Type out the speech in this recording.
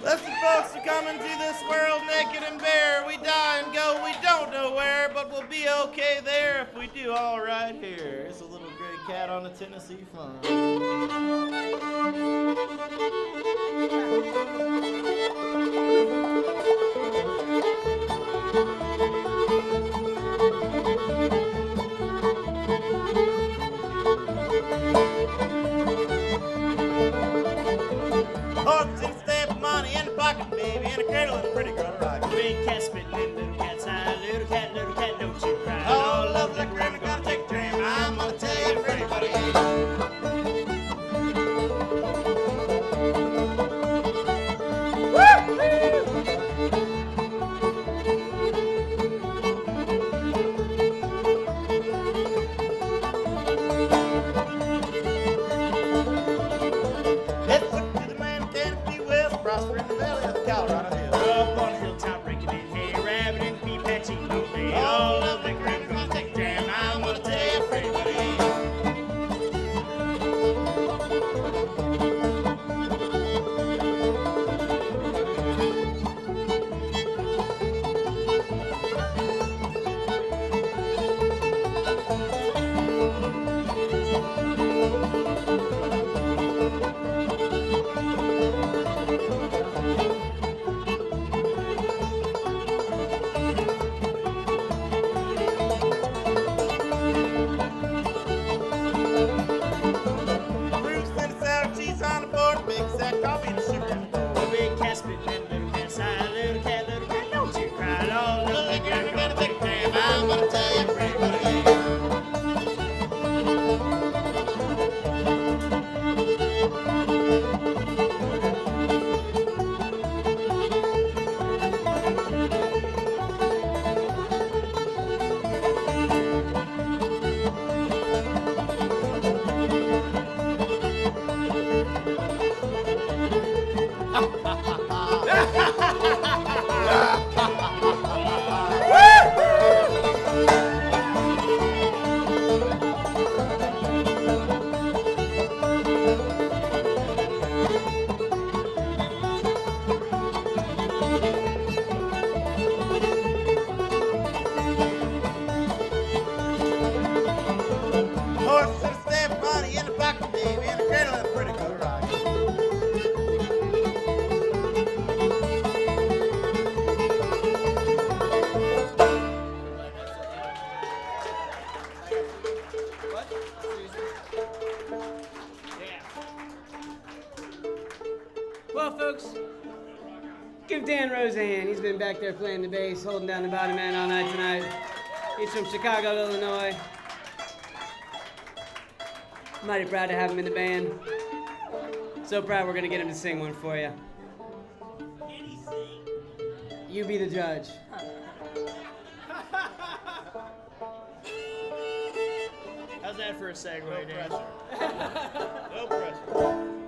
Listen, folks, we come into this world naked and bare. We die and go, we don't know where, but we'll be okay there if we do all right here. It's a little gray cat on a Tennessee farm. Horse and stamp money in the pocket, baby, and a cradle and a pretty girl to rock. Big cat spitting in little cat's eye. Little cat, don't you cry. Oh, love like rain, gonna take a dream. I'm gonna tell you, pretty buddy. Let's look to the man, Tennessee West, prosper in the valley of the Colorado Hills. Up on the hilltop, breaking in hay, rabbit and pea patching lonely. All of the ground gonna take a jam. I'm gonna tell you, pretty buddy. Bruce and a sour cheese on the board, big sack coffee and a sugar in the bowl. Big cat spitting in little cat's eye. Little cat, don't you cry. All of the ground gonna take a jam. I'm gonna tell you, pretty buddy. Horse and a stamp money in the pocket, baby, and a cradle and a pretty girl to rock. Well, folks, give Dan Rose a hand. He's been back there playing the bass, holding down the bottom man all night tonight. He's from Chicago, Illinois. Mighty proud to have him in the band. So proud we're gonna get him to sing one for you. You be the judge. How's that for a segue, Dan? No pressure.